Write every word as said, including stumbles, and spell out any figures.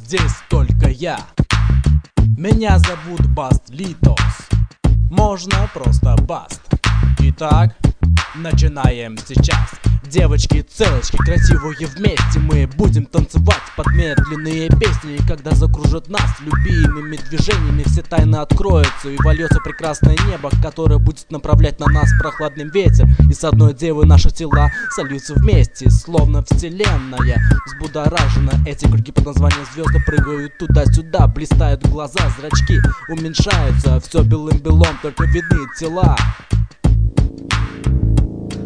здесь только я. Меня зовут Баст Литос, можно просто Баст. Итак, начинаем сейчас. Девочки, целочки, красивые вместе мы будем танцевать под медленные песни. И когда закружат нас любимыми движениями, все тайны откроются и вольется прекрасное небо, которое будет направлять на нас прохладный ветер. И с одной девой наши тела сольются вместе, словно вселенная взбудоражена. Эти круги под названием звезды прыгают туда-сюда, блистают глаза, зрачки уменьшаются, все белым-белом, только видны тела.